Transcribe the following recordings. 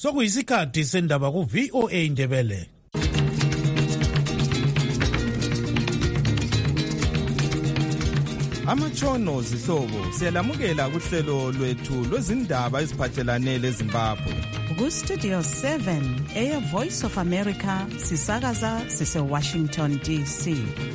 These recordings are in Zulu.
Sokuyisikhathi sendaba ku VOA Indebele. Amatshono zihlobo siyalamukela kuhlelo lwethu lwezindaba eziphathelane leZimbabwe. Ku-Studio 7 Air Voice of America sisakaza sise-Washington DC.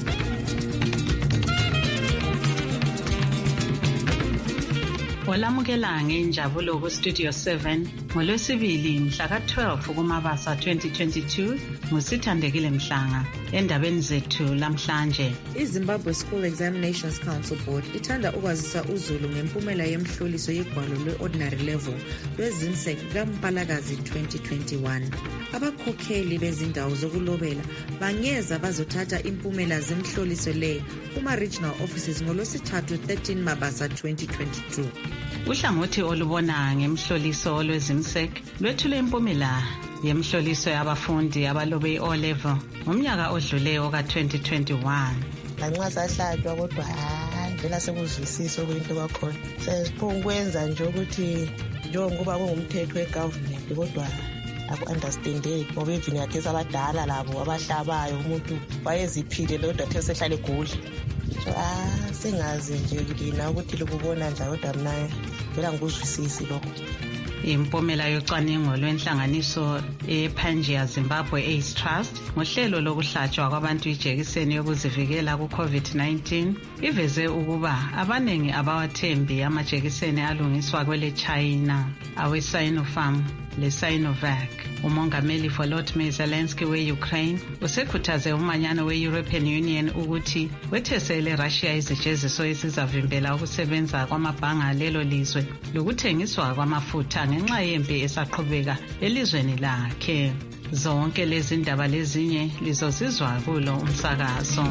Olamukela ngenjabulo ku-Studio 7 ngolwesibili mhla ka-12 kuMabasa 2022 nguSithandekile Mhlanga. Endabeni zethu lamhlanje, iZimbabwe School Examinations Council Board ithanda ukwazisa uzulu ngempumela yemhloliso yegwalo lwe-ordinary level lweZIMSEC kaMpalakazi 2021. Abakhokheli bezindawo zokulobela bangeza bazothatha impumela zemhloliso le kuma-regional offices ngolwesithathu 13 Mabasa 2022. Uhlangothi olubona ngemhloliso lweZIMSEC lwethule impumela yemhloliso yabafundi abalobe i-O-level ngomnyaka odluleyo ka-2021. Lanxa sahlatshwa kodwa vela sekuzwisisa okuyinto kwakhona. Sesiphunga ukwenza nje ukuthi njengoba kungumthetho wegovernment kodwa aku-understandeki ngoba even yathesa abadala labo abahlabayo umuntu wayeziphile lodwa athe sehlala egula. So sengazi nje lina ukuthi likubona njalo kodwa mina vela ngikuzwisisi lokho. Impumela yocwaningo lwenhlanganiso ePangaea Zimbabwe AIDS Trust ngohlelo lokuhlatshwa kwabantu ijekiseni yokuzivikela ku-COVID-19 iveze ukuba abaningi abawathembi amajekiseni alungiswa kwele China awe-Sinopharm le-Sinovac. Umongameli Volodymyr Zelensky we-Ukraine usekhuthaze umanyano we-European Union ukuthi wethesele Russia izijeziso ezizavimbela ukusebenza kwamabhanga lelo lizwe lokuthengiswa kwamafutha ngenxa yempi esaqhubeka elizweni lakhe. Zonke lezi ndaba lezinye lizozizwa kulo umsakazo.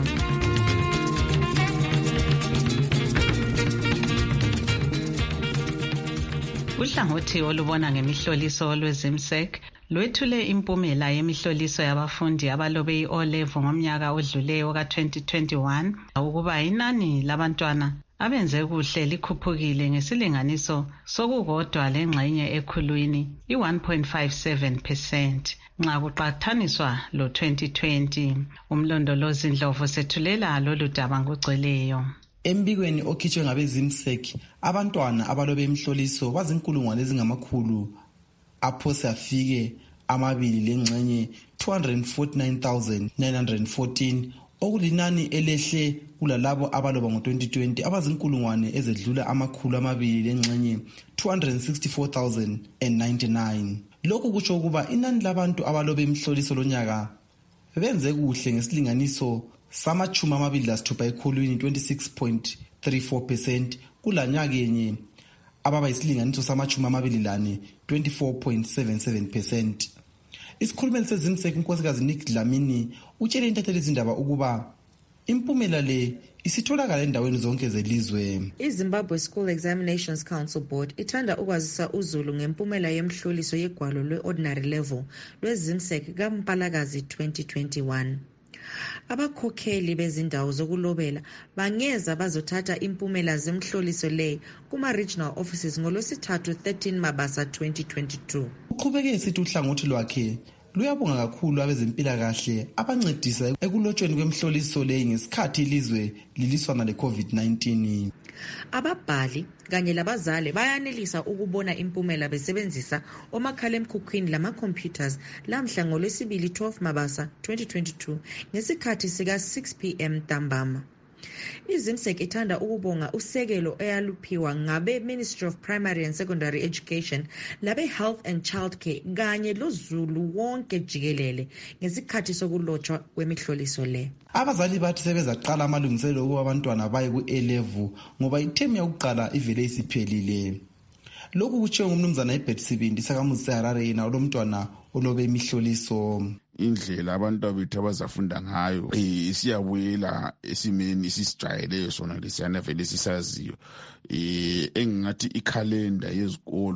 Uhlangothi olubona ngemihloliso lweZIMSEC lwethule impumela yemihloliso yabafundi abalobe i-O-level ngomnyaka odluleyo ka-2021 ukuba inani labantwana abenze kuhle likhuphukile ngesilinganiso sokukodwa lengxenye ekhulwini i-1.57% nxa kuqathaniswa lo-2020. Umlondolozi Ndlovu sethulela lolu daba ngokugcweleyo. Embikweni okhitshwe ngabeZIMSEC, abantwana abalobe imhloliso bazinkulungwane ezingamakhulu aphose afike 2,249,914 okulinani elehle kulalabo abaloba ngo-2020 abazinkulungwane ezedlula amakhulu amabili lengxenye 264,099. Lokhu kutsho ukuba inani labantu abalobe imhloliso lonyaka benze kuhle ngesilinganiso sama-26 ekhulwini 26.34% kulanyaka yenye ababa isilinganiso sama-24 24.77%. Isikhulumeli seZIMSEC unkosikazi Nick Dlamini utshele intatheli izindaba ukuba impumela le isitholakala endaweni zonke zelizwe. iZimbabwe School Examinations Council Board ithanda ukwazisa uzulu ngempumela yemhloliso yegwalo lwe-ordinary level lweZIMSEC kaMpalakazi 2021. Abakhokheli bezindawo zokulobela bangeza bazothatha impumela zemhloliso le kuma-regional offices ngolwesithathu 13 Mabasa 2022. Uqhubeke esithi uhlangothi lwakhe luyabonga kakhulu abezempilakahle abancedisa ekulotshweni kwemhloliso le ngesikhathi ilizwe liliswana le-COVID-19. Ababhali kanye labazali bayanelisa ukubona impumela besebenzisa omakhalekhukhwini lama-computers lamhla ngolwesibili 12 Mabasa 2022 ngesikhathi sika-6 p.m. ntambama. iZIMSEC ithanda ukubonga usekelo eyaluphiwa ngabe-Ministry of Primary and Secondary Education labe-Health and Childcare kanye lozulu wonke jikelele ngesikhathi sokulotshwa kwemihloliso le. Abazali bathi sebezaqala amalungiselelo ukuba abantwana baye ku-A-level ngoba ithemu yokuqala ivele isiphelile. Lokhu kutshiwo ngumnumzana iBet Sibindi sakamuzi seHarare yena olomntwana olobe imihloliso. Indlela abantu bethu abazafunda ngayo isiyabuyela esimeni sisijayeleyo sona lesiyana vele sisaziyo. Engingathi ikhalenda yezikolo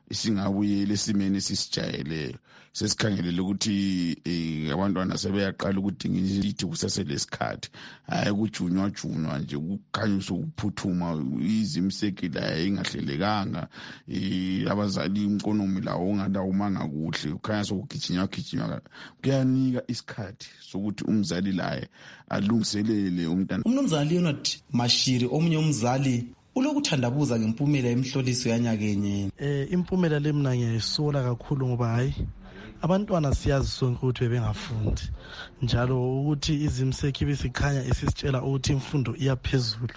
singabuyela esimeni esisijayeleyo. Sesikhangelele ukuthi abantwana sebeyaqala ukudinga imithi kusaselesikhathi, hayi kujunywa nje kukhanyisa ukuphuthuma, izimsekela ingahlelekanga, abazali imkonomi lawo ongadawumanga kuhle, kukhanya sokugijinywa kuyanika isikhathi sokuthi umzali laye alungiselele umntana. Umnumzana Leonard Mashiri, omunye umzali, ulokuthandabuza ngempumela yemhloliso yanyakenye. Impumela le mina ngiyayisola kakhulu ngoba hayi abantwana siyazi sonke ukuthi bebengafundi, njalo ukuthi izimseki besikhanya esisitshela ukuthi imfundo iyaphezulu.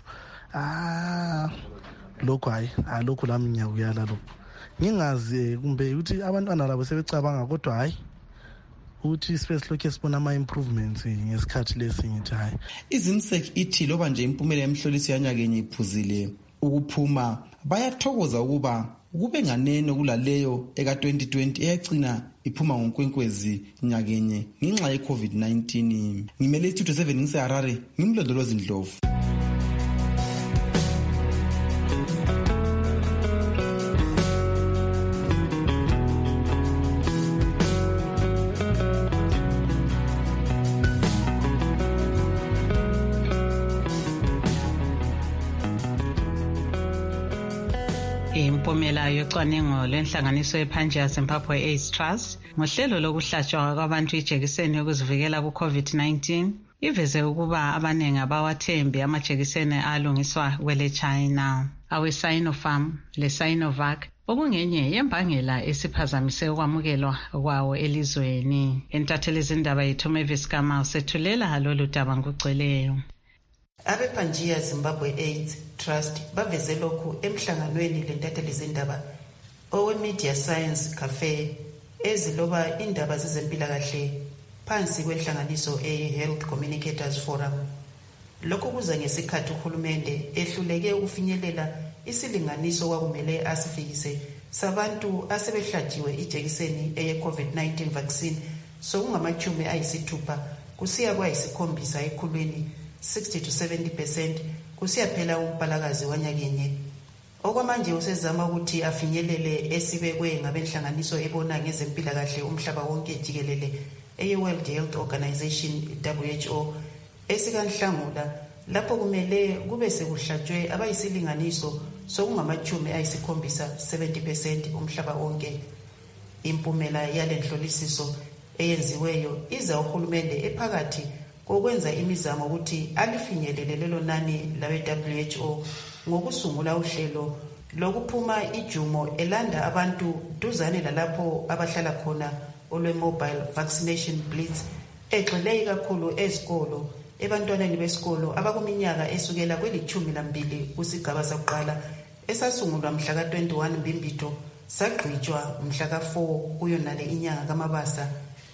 Lokho hayi lokho lami ngiyakuyala lokho. Ngingazi kumbe ukuthi abantwana labo sebecabanga, kodwa hayi ukuthi sibesilokhu sibona ama-improvements ngesikhathi lesi ngithi hayi. Izimseki ithi loba nje impumela yemhloliso yanyakenye iphuzile ukuphuma, bayathokoza ukuba kube nganeno kulaleyo eka-2020 eyagcina iphuma ngoNkwenkwezi nyakenye ngenxa ye-COVID-19. Ngimele iStudio 7 ngiseHarare, ngimlondolozi Ndlovu. Impumela yocwaningo lwenhlanganiso yePanjia Zimbabwe AIDS Trust ngohlelo lokuhlatshwa kwabantu ijekiseni yokuzivikela ku-COVID-19 iveze ukuba abaningi abawathembi amajekiseni alungiswa kwele China. Awe-Sinopharm le-Sinovac okungenye yembangela esiphazamise ukwamukelwa kwawo elizweni. Entatheli izindaba yethu Mavis Kama usethulela lolu daba ngokugcweleyo. Abe-Panjia Zimbabwe AIDS Trust baveze lokhu emhlanganweni lentatheli izindaba owe-Media Science Cafe eziloba indaba zezempilakahle phansi kwenhlanganiso e-Health Communicators Forum. Lokhu kuza ngesikhathi uhulumende ehluleke ukufinyelela isilinganiso kwakumele asifikise sabantu asebehlatshiwe ijekiseni eye-COVID-19 vaccine sokungamachumi ayisithupha kusiya kwayisikhombisa ekhulwini 60 to 70% kusiya phela umpalakazi wanyakenye. Okwamanje usezama ukuthi afinyelele esibekwe ngabenhlanganiso ebona ngezempilakahle umhlaba wonke jikelele eye-World Health Organization WHO esikanhlangula, lapho kumele kube sekuhlatshwe abayisilinganiso sokungamachumi ayisikhombisa 70% umhlaba wonke. Impumela yale nhlolisiso eyenziweyo iza uhulumende ephakathi kokwenza imizamo ukuthi alifinyelele lelo nani lawe-WHO ngokusungula uhlelo lokuphuma ijumo elanda abantu duzane lalapho abahlala khona olwe-mobile vaccination blitz egxile kakhulu ezikolo ebantwaneni besikolo abakuminyaka esukela kweli-12 kusigaba sakuqala esasungulwa mhla ka-21 Mbimbito sagqitshwa mhla ka-4 kuyo nale inyanga kaMabasa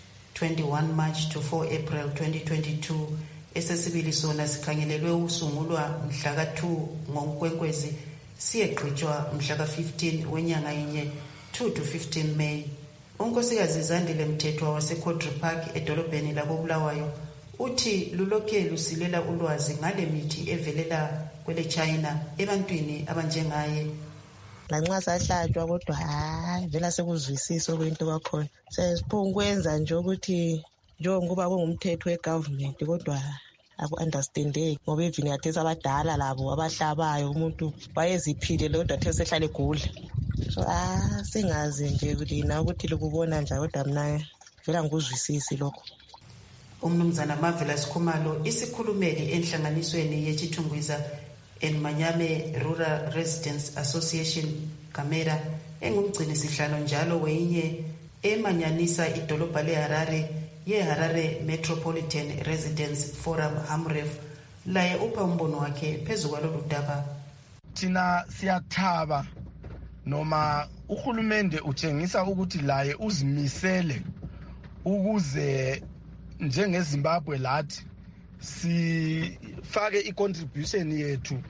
21 March to 4 April 2022. Esesibili sona sikhangelelwe ukusungulwa mhla ka-2 ngoNkwenkwezi siyegqitshwa mhla ka-15 wenyanga yenye 2 to 15 May. Unkosikazi Zandile Mthethwa waseCodri Park edolobheni lakoBulawayo uthi lulokhe lusilela ulwazi ngale mithi evelela kwele China ebantwini abanjengaye. Lanxa sahlatshwa kodwa vela sekuzwisisa kwento kwakhona. Sesiphunga ukwenza nje ukuthi njengoba kungumthetho wegovernment kodwa aku-understandeki ngoba evini yathesa abadala labo abahlabayo umuntu wayeziphile kodwa athe sehlale egula. So singazi nje kulina ukuthi likubona nje kodwa mina vela ngikuzwisisi lokho. Umnumzana Marvelous Khumalo isikhulumeli enhlanganisweni yechithungwiza eNmanyame Rural Residents Association Kamera engumgcini sihlalo njalo weyinye emanyanisa idolobha leHarare yeHarare Metropolitan Residents Forum HAMREF laye upha umbono wakhe phezu kwalolu daba. Thina siyathaba noma uhulumende utshengisa ukuthi laye uzimisele ukuze njengeZimbabwe lathi sifake i-contribution yethu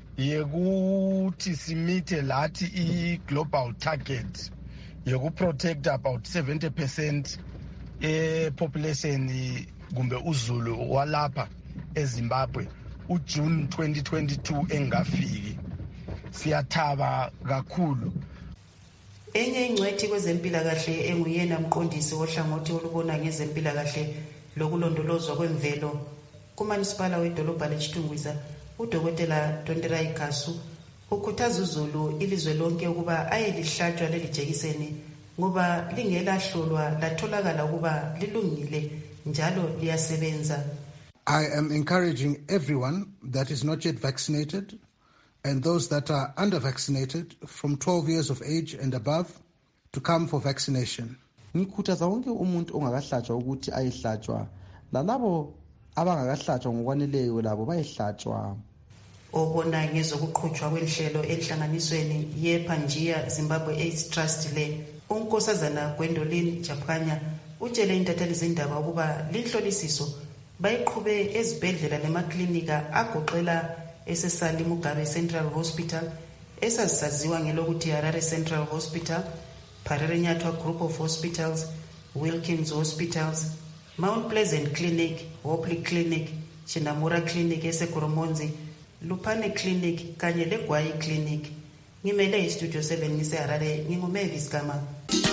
yekuthi simithe lathi i-global target yokuprotect about 70% population kumbe uZulu walapha eZimbabwe uJune 2022 engafiki. Siyathaba kakhulu. Enye ingcwethi kwezempilakahle enguyena mqondisi wohlangothi olubona ngezempilakahle lokulondolozwa kwemvelo kumanisipala wedolobha leChitungwiza, uDokotela Tonderai Kasu, ukhuthaza uzulu ilizwe lonke ukuba ayelihlatshwa leli jekiseni ngoba lingelahlolwa latholakala ukuba lilungile njalo liyasebenza. I am encouraging everyone that is not yet vaccinated and those that are under-vaccinated from 12 years of age and above to come for vaccination. Ngikhuthaza wonke umuntu ongakahlatshwa ukuthi ayehlatshwa, lalabo abangakahlatshwa ngokwaneleyo labo bayehlatshwa. Obona ngezokuqhutshwa kwenhlelo enhlanganisweni yePanjia Zimbabwe AIDS Trust le unkosazana Gwendolyn Japhanya utshele intatheli zindaba ukuba linhlolisiso bayiqhube ezibhedlela lemaklinika agoqela esesali Mugabe Central Hospital, esazisaziwa ngelokuthi Harare Central Hospital, Parere Nyathwa Group of Hospitals, Wilkins Hospitals, Mount Pleasant Clinic, Hopley Clinic, Chinamura Clinic eseKoromonzi, Lupane Clinic kanye leGwayi Clinic. Ngimele iStudio 7 ngiseHarare, nginguMavis Gama.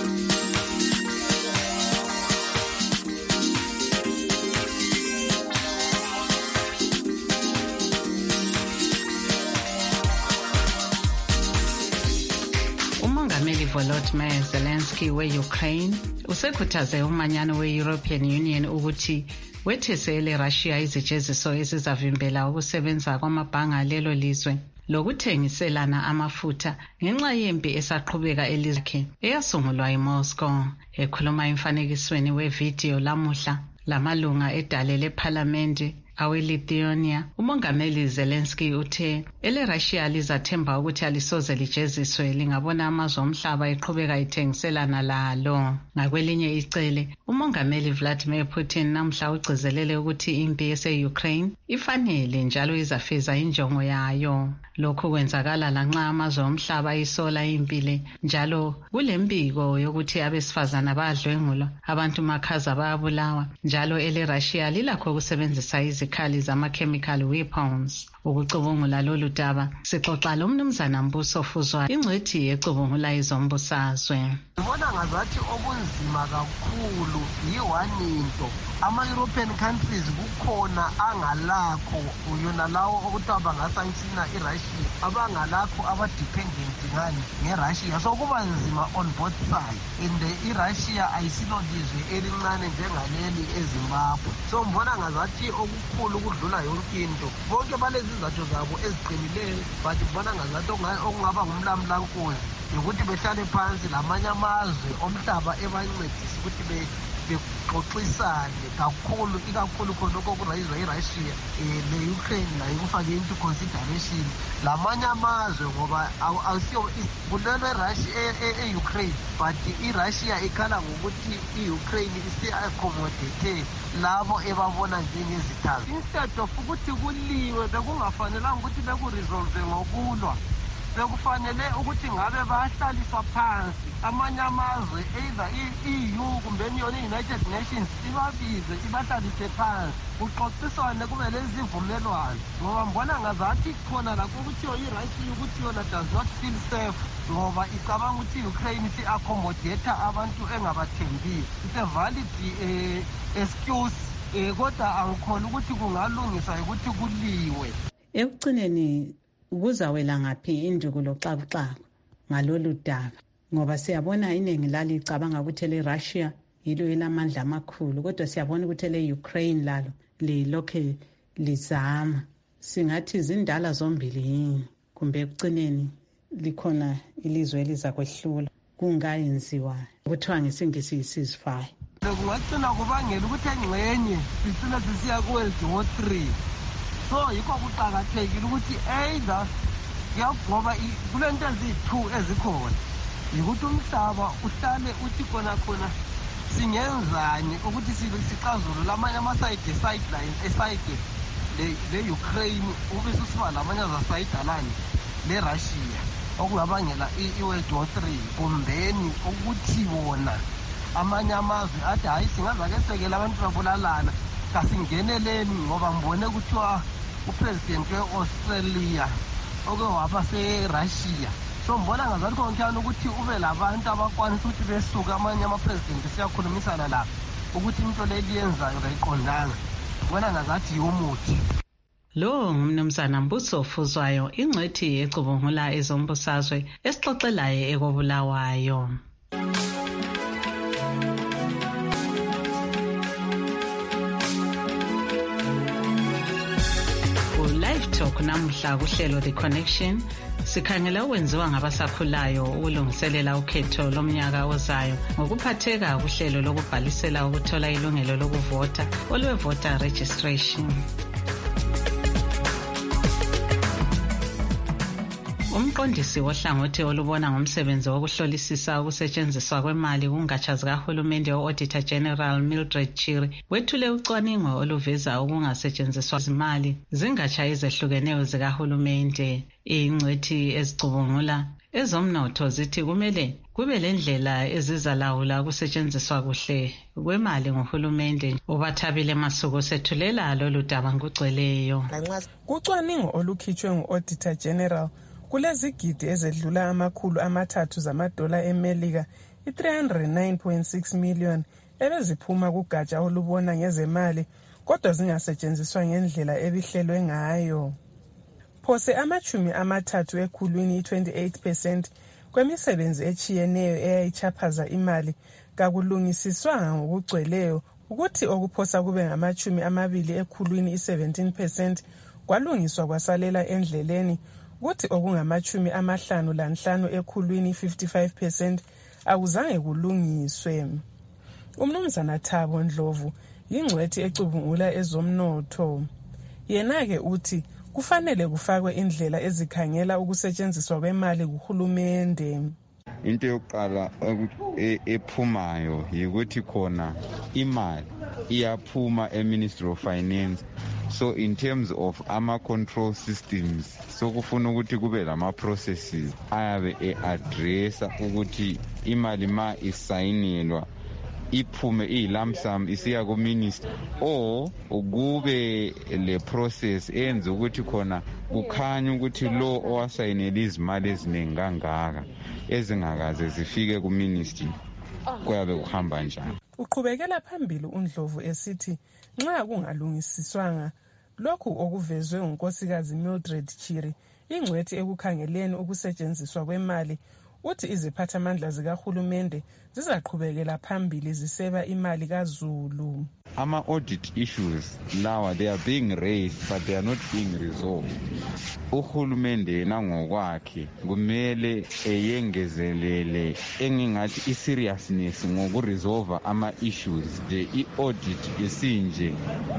uMongameli Volodymyr Zelensky we-Ukraine usekhuthaze umanyano we-European Union ukuthi wethesele Russia izijeziso ezizavimbela ukusebenza kwamabhanga lelo lizwe lokuthengiselana amafutha ngenxa yempi esaqhubeka elizwe eyasungulwa eMoscow. Ekhuluma emfanekisweni wevidiyo lamuhla lamalunga edale lephalamende awe-Lithuania, uMongameli Zelensky uthe ele-Russia lizathemba ukuthi alisoze lijeziswe lingabona amazwe omhlaba eqhubeka ithengiselana lalo. Ngakwelinye icele, uMongameli Vladimir Putin namhla ugcizelele ukuthi impi yase-Ukraine ifanele njalo izafeza injongo yayo. Lokhu kwenzakala lanxa amazwe omhlaba isola impile njalo kulembiko yokuthi abesifazana bayadlwengulwa, abantu makhaza bayabulawa, njalo ele-Russia lilakho ukusebenzisa izikhali zama-chemical weapons. Ukucubungula lolu daba sixoxa lomnumzana Mbuso Fuzwa, ingcwethi ecubungula izombusazwe. Ngibona ngazathi okunzima kakhulu yiwaninto ama-European countries kukhona angalakho yona lawo okuthiwa bangasankshina iRussia, abangalakho abadependent ngani ngeRussia, so kuba nzima on both sides, and iRussia ayisilo lizwe elincane njengaleli eZimbabwe. So ngibona ngazathi okukhulu kudlula yonke into, bonke balezizathu zabo eziqinileyo, but ngibona ngazathi okungaba ngumlamulankosi ukuthi behlale phansi lamanye amazwe omhlaba ebancedisa ukuthi bexoxisane kakhulu, ikakhulu khonokho kurayizwa iRussia le-Ukraine nayo kufake into consideration lamanye amazwe ngoba awusiyo kulelo eRussia e-Ukraine, but iRussia ikhala ngokuthi i-Ukraine isi-accommodate labo ebabona njengezithazi. Instead of ukuthi kuliwe bekungafanelanga ukuthi bekuresolve ngokulwa, bekufanele ukuthi ngabe bahlaliswa phansi amanye amazwe either EU kumbe yona i-United Nations ibabize ibahlalise phansi kuxoxiswane kube lezivumelwano, ngoba mbona ngazathi khona lakho kuthiwa iRussia ukuthi yona does not feel safe ngoba icabanga ukuthi i-Ukraine isi-accommodate abantu engabathembiyo. It's a valid excuse, kodwa angikhona ukuthi kungalungiswa ukuthi kuliwe. Ekucineni kuzawela ngaphi indukulo xakuxaku ngalolu daba, ngoba siyabona iningi lalicabanga ukuthi ele-Russia yilo elamandla amakhulu, kodwa siyabona ukuthi ele-Ukraine lalo lilokhe lizama. Singathi zindala zombili yini, kumbe ekucineni likhona ilizwe eliza kwehlula kungayenziwa kuthiwa ngesingisi yi-ceasefire. Kungagcina kubangela ukuthi engxenye sicina sisiya ku-World War 3. So yikho kuqakathekile ukuthi either ngoba kulento eziyi-2 ezikhona, yikuthi umhlaba uhlale uthi khona singenzani ukuthi sixazulule amanye ama-sideline eside le-Ukraine ube susiba lamanye azasayidalani le-Russia okungabangela i-World War 3, kumbeni ukuthi bona amanye amazwe athi hayi singazake sekele abantu babulalana kasingeneleni, ngoba mbone kuthiwa upresident we-Australia oke wapha se-Russia so mbona ngazali konke ukuthi ube labantu abakwanisa ukuthi besuka amanye ama-president siyakhulumisana la ukuthi into le liyenzayo kayiqondanga bona ngazathi yomuthi. Lo ngumnumzana Mbuso Fuzwayo, ingcwethi ecubungula ezombusazwe esixoxelayo ekobulawayo. Live Talk namuhla kuhlelo The Connection sikhangela ukwenziwa ngabasakhulayo ukulungiselela ukhetho lomnyaka ozayo ngokuphatheka kuhlelo lokubhalisela ukuthola ilungelo lokuvota olwe-voter registration. Umqondisi wohlangothi olubona ngomsebenzi wokuhlolisisa ukusetshenziswa kwemali kungatsha zikahulumende o-Auditor General Mildred Chiri wethule ucwaningo oluveza ukungasetshenziswa izimali zingatsha ezehlukeneyo zikahulumende. Ingcwethi ezicubungula ezomnotho zithi kumele kube lendlela ezizalawula ukusetshenziswa kuhle kwemali nguhulumende. Ubathabile Masuku sethulela lolu daba ngugcweleyo. Kucwaningo olukhitshwe ngu-Auditor General kulezigidi ezedlula $300 zamadola eMelika, i-309.6 million ebeziphuma kugatsha olubona ngezemali kodwa zingasetshenziswa ngendlela ebihlelwe ngayo. Phose $30 ekhulwini, 28% kwemisebenzi echiyeneyo eyayichaphaza imali kakulungisiswanga ngokugcweleyo, ukuthi okuphosa kube $20 ekhulwini, 17% kwalungiswa kwasalela endleleni, ukuthi okungama-55 ekhulwini, 55% akuzange kulungiswe. Umnumzana Thabo Ndlovu yingcwethi ecubungula ezomnotho. Yena-ke uthi kufanele kufakwe indlela ezikhangela ukusetshenziswa kwemali kuhulumende. Into yokuqala ephumayo yikuthi khona imali iyaphuma eMinistry of Finance. So in terms of ama-control systems, so kufuna ukuthi kube lama-processes ayabe e-addressa ukuthi imali ma isayinelwa iphume iyilamsam isiya ku-minister, or kube le process eyenza ukuthi khona kukhanya ukuthi lo owasayinela izimali eziningi kangaka ezingakaze zifike ku-ministry kuyabe kuhamba njani. Uqhubekela phambili uNdlovu esithi nxa kungalungisiswanga lokhu okuvezwe ngunkosikazi Mildred Chiri, ingcwethi ekukhangeleni ukusetshenziswa kwemali, uthi iziphathamandla zikahulumende zizaqhubekela phambili ziseba imali kaZulu. Ama-audit issues lawa, they are being raised but they are not being resolved. Uhulumende yena ngokwakhe kumele eyengezelele engingathi i-seriousness ngokuresolve ama-issues. I-audit isinje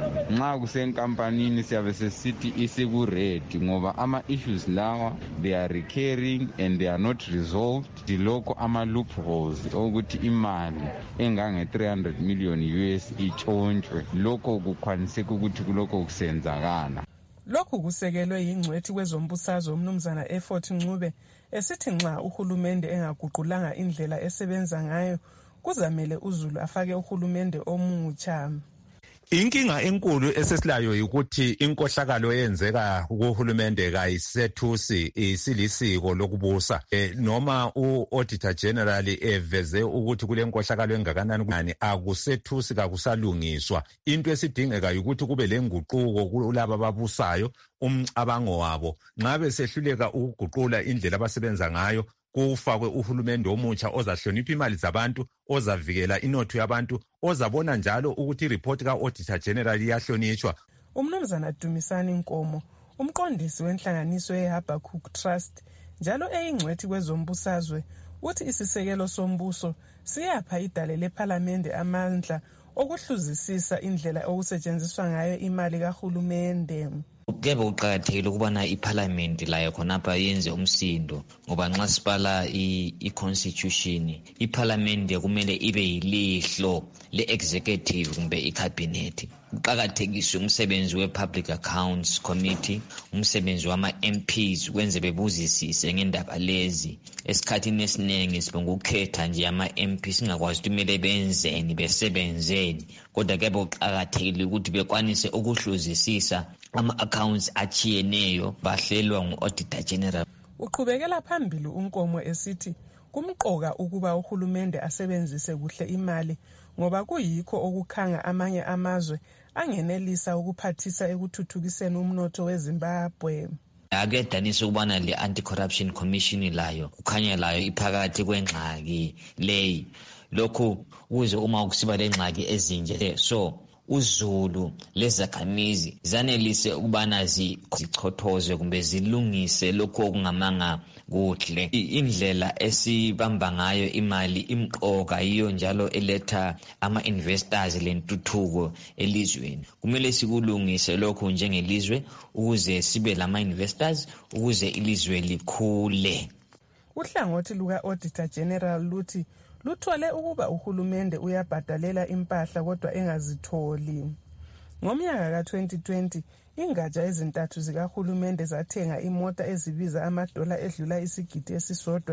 nxa kusenkampanini siyabe sesithi isiku-red ngoba ama-issues lawa they are recurring and they are not resolved. Dilokho ama-loopholes ukuthi imali engange-300 million US ichontshwe, lokho kukhwaniseka ukuthi kulokho kusenzakala. Lokhu kusekelwe yingcwethi kwezombusazwe umnumzana Effort Ncube esithi nxa uhulumende engaguqulanga indlela esebenza ngayo kuzamele uZulu afake uhulumende omutsha. Inkinga enkulu esesilayo ukuthi inkohlakalo eyenzeka kuhulumende kayisethusi isilisiko lokubusa. Noma u-Auditor General eveze ukuthi kule nkohlakalo engakanani akusethusi kakusalungiswa. Into esidingeka ukuthi kube lenguquko kulabo ababusayo, umcabango wabo nxa besehluleka ukuguqula indlela abasebenza ngayo kufakwe uhulumende omutsha ozahlonipha imali zabantu, ozavikela inotho yabantu, ozabona njalo ukuthi ireport ka-Auditor General iyahlonitshwa. Umnumzana Dumisani Nkomo, umqondisi wenhlanganiso ye-Habakkuk Trust, njalo eyingcwethi kwezombusazwe, uthi isisekelo sombuso siyapha idale lephalamende amandla okuhluzisisa indlela okusetshenziswa ngayo imali kahulumende. Kuyabe kuqakathekile ukubana iParliament layo khonapha yenze umsindo, ngoba nxa sibala i-constitution, iParliament kumele ibe yilihlo le-executive kumbe icabinet. Kuqakathekiswe umsebenzi we-Public Accounts Committee, umsebenzi wama-MPs kwenze bebuzisise ngendaba lezi. Esikhathini esiningi sibengukhetha nje ama-MP singakwazi ukuthi kumele benzeni besebenzeni, kodwa kuyabe kuqakathekile ukuthi bekwanise ukuhluzisisa ama-accounts achiyeneyo bahlelwa ngu-Auditor General. Uqhubekela phambili uNkomo esithi kumqoka ukuba uhulumende asebenzise kuhle imali ngoba kuyikho okukhanga amanye amazwe angenelisa ukuphathisa ekuthuthukiseni umnotho weZimbabwe. Akuyedanisa ukubana le anti-corruption commission layo kukhanya layo iphakathi kwengxaki leyi. Lokhu ukuze uma kusiba lengxaki ezinje so uZulu lezakhamizi zanelise ukubana zichothoze kumbe zilungise lokho okungamanga kuhle. Indlela esibamba ngayo imali imqoka yiyo njalo eletha ama-investors lentuthuko elizweni. Kumele sikulungise lokho njengelizwe ukuze sibe lama-investors ukuze ilizwe likhule. Uhlangothi luka-Auditor General luthi luthole ukuba uhulumende uyabhadalela impahla kodwa engazitholi. Ngomnyaka ka-2020 ingatsha ezintathu zikahulumende zathenga imota ezibiza amadola edlula isigidi esisodwa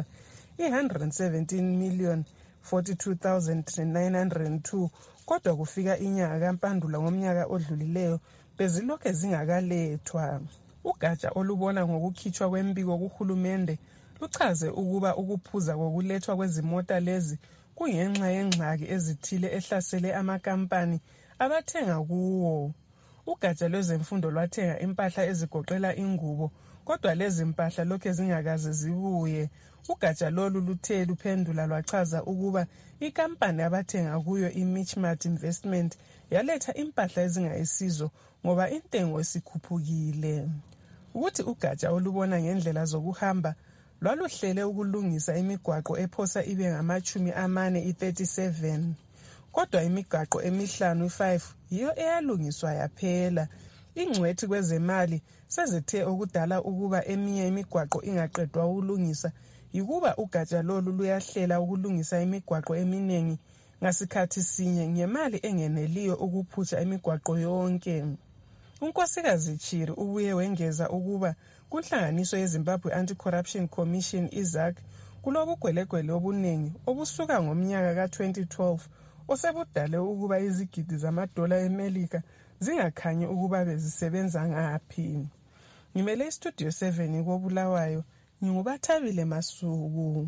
i-117,042,902 kodwa kufika inyanga kaMpandula ngomnyaka odlulileyo bezilokhe zingakalethwa. Ugatsha olubona ngokukhitshwa kwembiko kuhulumende luchaze ukuba ukuphuza kokulethwa kwezimota lezi kungenxa yengxaki ezithile ehlasele amakampani abathenga kuwo. Ugatsha lwezemfundo lwathenga impahla ezigoqela ingubo kodwa lezi mpahla lokhe zingakaze zibuye. Ugatsha lolu luthe luphendula lwachaza ukuba ikampani abathenga kuyo iMitchmart Investment yaletha impahla ezingayisizo ngoba intengo isikhuphukile. Ukuthi ugatsha olubona ngendlela zokuhamba lwaluhlele ukulungisa imigwaqo ephosa ibe ngama-40 kodwa imigwaqo emihlanu 5 yiyo eyalungiswa yaphela. Ingcwethi kwezemali sezithe okudala ukuba eminye imigwaqo ingaqedwa ukulungisa yikuba ugatsha lolu luyahlela ukulungisa imigwaqo eminingi ngasikhathi sinye ngemali engeneliyo ukuphutsha imigwaqo yonke. uNkosikazi Chiri ubuye wengeza ukuba kunhlanganiso yeZimbabwe Anti-Corruption Commission iZAC kulobugwelegwele obuningi obusuka ngomnyaka ka-2012 osebudale ukuba izigidi zamadola eMelika zingakhanyi ukuba bezisebenza ngaphi. Ngimele iStudio 7 koBulawayo, nginguBathabile Masuku.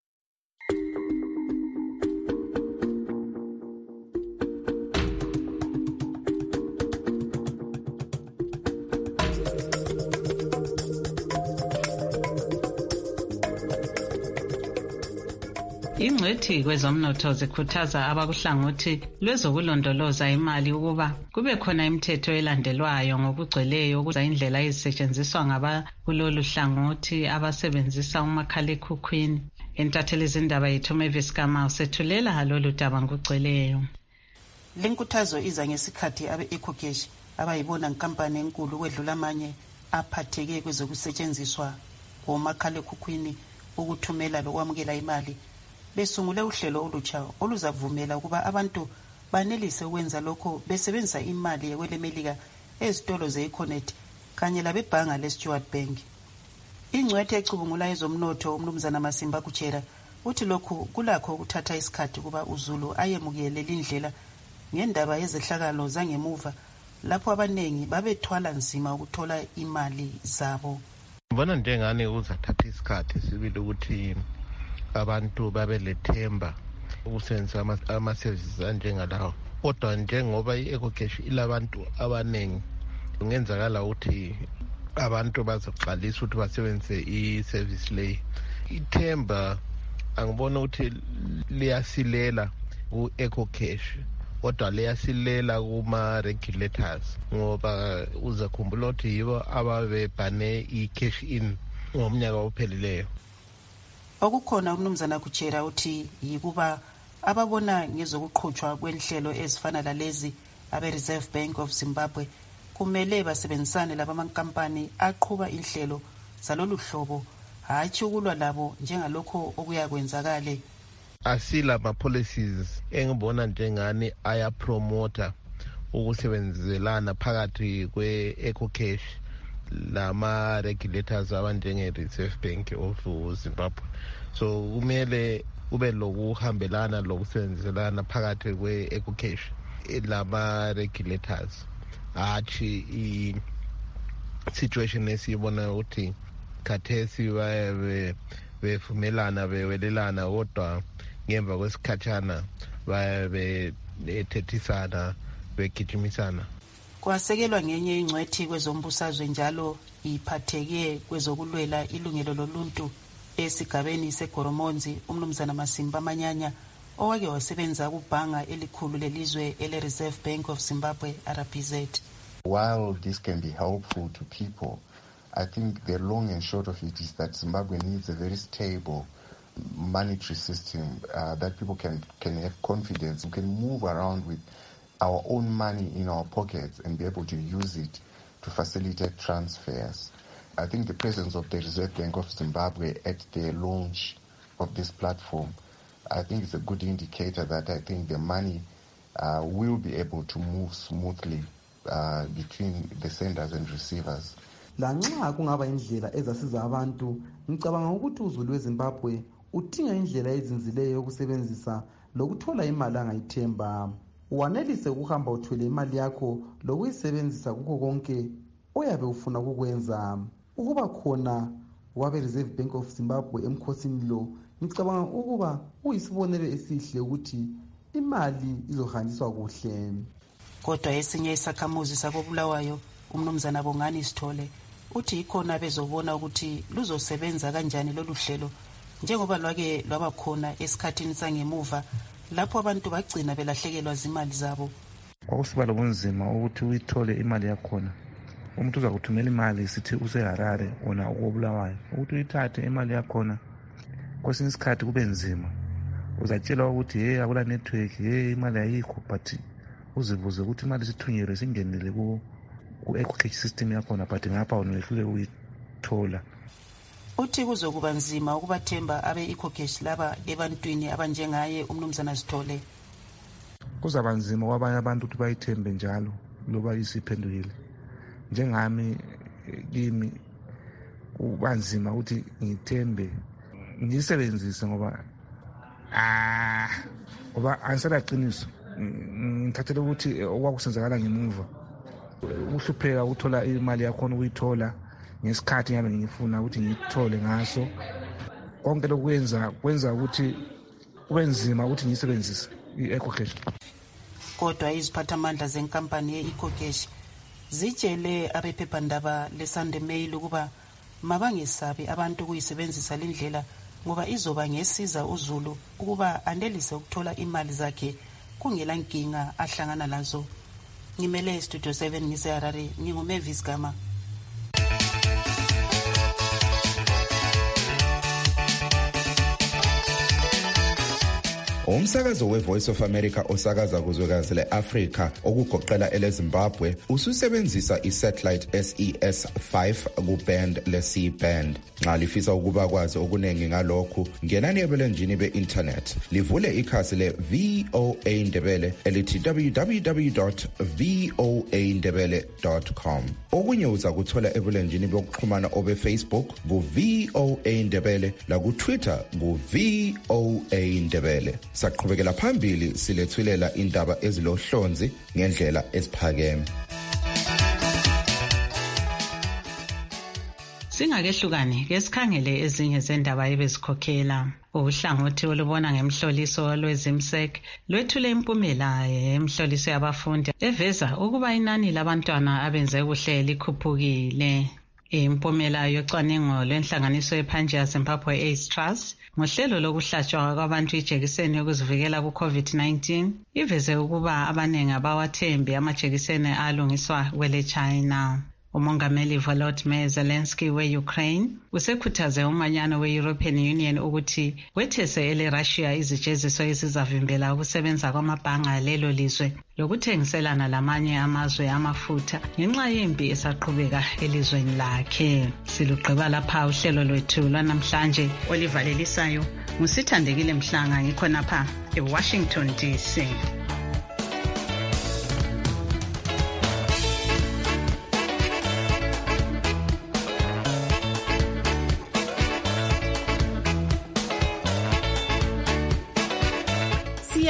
Ingcwethi kwezomnotho zikhuthaza abakuhlangothi lwezokulondoloza imali ukuba kube khona imithetho elandelwayo ngokugcweleyo ukuze indlela ezisetshenziswa ngabakulolu hlangothi abasebenzisa umakhalekhukhwini. Entatheli izindaba yethu Mavis Kama usethulela lolu daba ngokugcweleyo. Lenkuthazo iza ngesikhathi abe-EcoCash abayibona nkampani enkulu ukwedlula amanye aphatheke kwezokusetshenziswa komakhalekhukhwini ukuthumela lokwamukela imali besungule uhlelo olutsha oluzavumela ukuba abantu banelise ukwenza lokho besebenzisa imali yekwelemelika ezitolo ze-Econet kanye labebhanga leStuart Bank. Ingcwethi ecubungula ezomnotho uMnumzana Masimba Kuchera uthi lokhu kulakho ukuthatha isikhathi kuba uZulu ayemukele lindlela ngendaba yezehlakalo zangemuva lapho abanengi babethwala nzima ukuthola imali zabo. Ngibona njengani uzathatha isikhathi sibili ukuthi abantu babelethemba ukusebenzisa ama-services anjengalawo, kodwa njengoba i-EcoCash ilabantu abaningi kungenzakala ukuthi abantu bazoqalisa ukuthi basebenzise i-service leyi. Ithemba angibona ukuthi liyasilela ku-EcoCash kodwa liyasilela kuma-regulators ngoba uzakhumbula ukuthi yibo ababebhane i-cash in ngomnyaka ophelileyo. Okukhona uMnumzana Kuchera uthi yikuba ababona ngezokuqhutshwa kwenhlelo ezifana lalezi abe-Reserve Bank of Zimbabwe kumele basebenzisane labamankampani aqhuba inhlelo zalolu hlobo hatshi ukulwa labo njengalokho okuyakwenzakale. Asila ma-policies engibona njengani ayapromota ukusebenzelana phakathi kwe-EcoCash lama-regulators abanjenge-Reserve Bank of Zimbabwe. So kumele kube lokuhambelana lokusebenzelana phakathi kwe-EcoCash lama-regulators hatshi i-situation esiyibona ukuthi khathesi baye bevumelana bewelelana kodwa ngemva kwesikhatshana baye bethethisana begijimisana. Kwasekelwa ngenye ingcwethi kwezombusazwe njalo iphatheke kwezokulwela ilungelo loluntu esigabeni seGoromonzi, umnumzana Masimba Manyanya owake wasebenza kubhanga elikhulu lelizwe ele-Reserve Bank of Zimbabwe, RBZ. While this can be helpful to people, I think the long and short of it is that Zimbabwe needs a very stable monetary system that people can have confidence. We can move around with our own money in our pockets and be able to use it to facilitate transfers. I think the presence of the Reserve Bank of Zimbabwe at the launch of this platform, I think it's a good indicator that I think the money will be able to move smoothly between the senders and receivers. Lanxa kungaba indlela ezasiza abantu, ngicabanga ukuthi uzulu weZimbabwe udinga indlela ezinzileyo yokusebenzisa lokuthola imali angayithemba. Wanelise ukuhamba uthwele imali yakho lokuyisebenzisa kukho konke oyabe ufuna ukukwenza. Ukuba khona kwabe Reserve Bank of Zimbabwe emkhosini lo, ngicabanga ukuba uyisibonelo esihle ukuthi imali izohanjiswa kuhle. Kodwa esinye isakhamuzi sakobulawayo, umnumzana Bongani Sithole, uthi ikhona bezobona ukuthi luzosebenza kanjani lolu hlelo njengoba lwake lwaba khona esikhathini sangemuva lapho abantu bagcina belahlekelwa zimali zabo. Kwakusiba lobunzima ukuthi uyithole imali yakhona. Umuntu uza kuthumela imali sithi useHarare ona ukobulawayo, ukuthi uyithathe imali yakhona kwesinye isikhathi kube nzima. Uzatshela ukuthi hey akula network, hey imali ayikho, but uzibuze ukuthi imali sithunyelwe singenele ku-ecocash system yakhona, but ngapha unehlule uyithola. Uthi kuzokuba nzima ukubathemba abe-ecocash laba ebantwini abanjengaye umnumzana Sithole. Kuzaba nzima kwabanye abantu ukuthi bayithembe njalo loba isiphendukile. Njengami kimi kuba nzima ukuthi ngithembe ngiyisebenzise ngoba angiselaqiniso. Ngithathele ukuthi okwakusenzakala ngemuva. Ukuhlupheka ukuthola imali yakhona ukuyithola ngesikhathi ngabe ngifuna ukuthi ngiyithole ngaso. Konke lokwenza ukuthi kube nzima ukuthi ngiyisebenzise i-ecocash. Kodwa iziphathamandla zenkampani ye-ecocash zitshele abephephandaba le-Sunday Mail ukuba mabangesabi abantu ukuyisebenzisa lendlela ngoba izoba ngesiza uzulu ukuba anelise ukuthola imali zakhe kungela nkinga ahlangana lazo. Ngimele Studio 7 ngiseHarare, nginguMavis Gama. Umsakazo we-Voice of America osakaza kuzwekazi le-Afrika okugoqela ele-Zimbabwe ususebenzisa i-satellite SES-5 ku-band le-C-band. Nxa lifisa ukuba kwazi okunengi ngalokhu, ngenani ebulenjini be-internet. Livule ikhasi le-VOA Ndebele elithi www.voandebele.com. Okunye uza kuthola ebulenjini bokuxhumana obe-Facebook ku-VOA Ndebele laku-Twitter ku-VOA Ndebele. Saqhubekela phambili silethulela indaba ezilohlonzi ngendlela esiphakeme. Singakehlukani ke sikhangele ezinye zendaba ebezikhokhela. Uhlangothi olubona ngemhloliso lwezimsek lwethule impumela yemhloliso yabafundi eveza ukuba inani labantwana abenze kuhle likhuphukile. Impumela yocwaningo lwenhlanganiso yePanjia Zimbabwe AIDS Trust ngohlelo lokuhlatshwa kwabantu ijekiseni yokuzivikela ku-COVID-19 iveze ukuba abaningi abawathembi amajekiseni alungiswa kwele China. Umongameli Volodymyr Zelensky we-Ukraine usekhuthaze umanyano we-European Union ukuthi wethese ele-Russia izijeziso ezizavimbela ukusebenza kwamabhanga lelo lizwe lokuthengiselana lamanye amazwe amafutha ngenxa yempi esaqhubeka elizweni lakhe. Silugqiba lapha uhlelo lwethu lwanamhlanje olivalelisayo ngusithandekile Mhlanga ngikhonapha eWashington DC.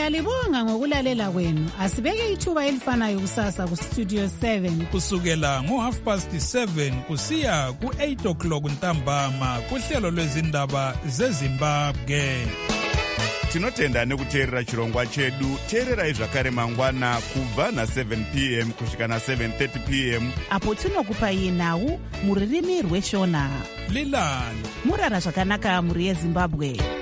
Siyalibonga ngokulalela kwenu. Asibeke ithuba elifanayo kusasa ku Studio 7 kusukela ngo7:30 kusiya ku8:00 ntambama kuhlelo lwezindaba zeZimbabwe. Tinotenda nekuteerera chirongwa chedu. Teererai zvakare mangwana kubva na7 p.m. kusvika na7:30 p.m. apo tinokupai nhau muririmi rweshona. Lilani murara zvakanaka muri yeZimbabwe.